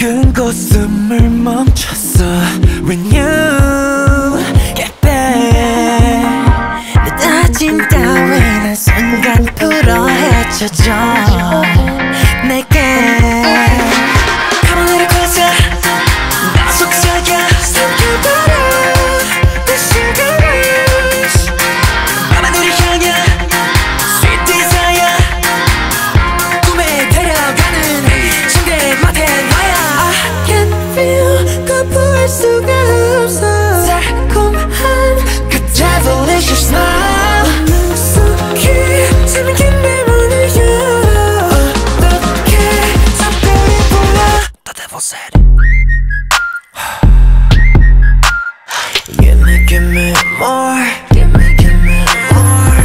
끊고 숨을 멈췄어 When you get back 내 다짐 따윈 순간 풀어 헤쳐져 내게 Come a little closer 나 속삭여 삼켜버려 The sugar rush 밤하늘을 향해 Sweet desire 꿈에 데려가는 침대 맡에 너야 I can feel 거부할 수가 없어 달콤한 그 devilish smile 능숙히 잠긴 내 문을 열어 어떻게 작별이 불러 The devil said Give me more give me more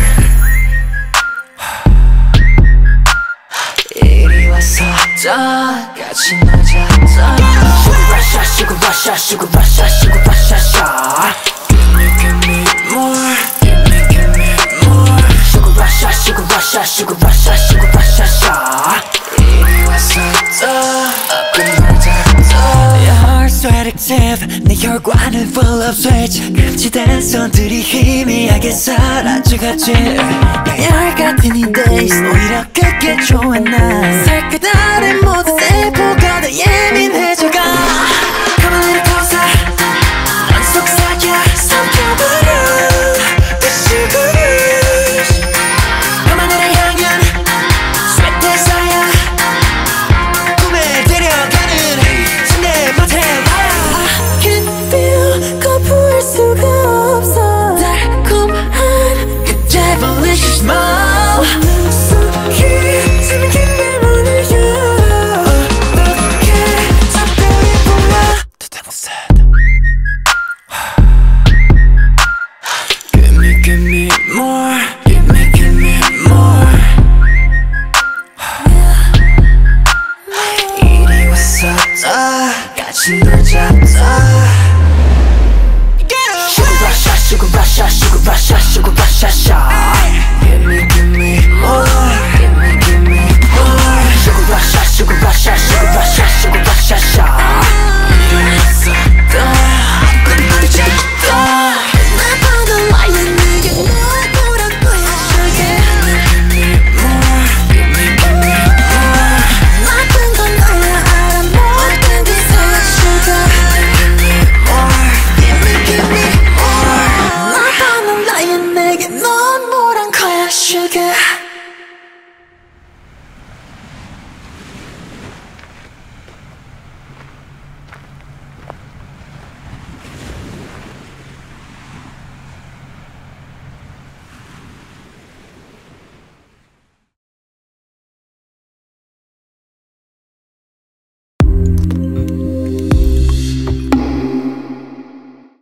이리 와서 더 같이 놀자 Sugar rush, sugar rush, sugar rush, sugar rush Give me more give me more Sugar rush, sugar rush, sugar rush, sugar rush, sugar 이리 와서 더 놀자 Your heart's so addictive 내 혈관을 full of switch 금지된 손들이 희미하게 사라져가지 강렬 같은 이 days 오히려 그게 좋아 난 살그다른 모든 세포가 더 예민해져가 Come a little closer 넌 속삭여 삼켜버려 The sugar rush 밤하늘을 향한 Sweet desire 꿈에 데려가는 침대 맡에 I can feel 거부할 수가 없어 달콤한 그 devilish smile 능숙히 잠긴 내 문을 열어 어떻게 작별이 불러 The devil said Give me more give me more 이리 와서 더 같이 놀자 Sugar rush, sugar rush, sugar rush, sugar rush, sugar Give me more give me more Sugar rush, sugar rush, sugar rush, sugar rush, sugar 이리 와서 더 끝놀자 나 보던 나의 내게 뭘 보란 거야 Sugar Give me more give me more 나쁜 건 너야 알아 모든 게 사야 Sugar Give me more give me more 나 보던 나의 내게 넌 뭐란 거야 Sugar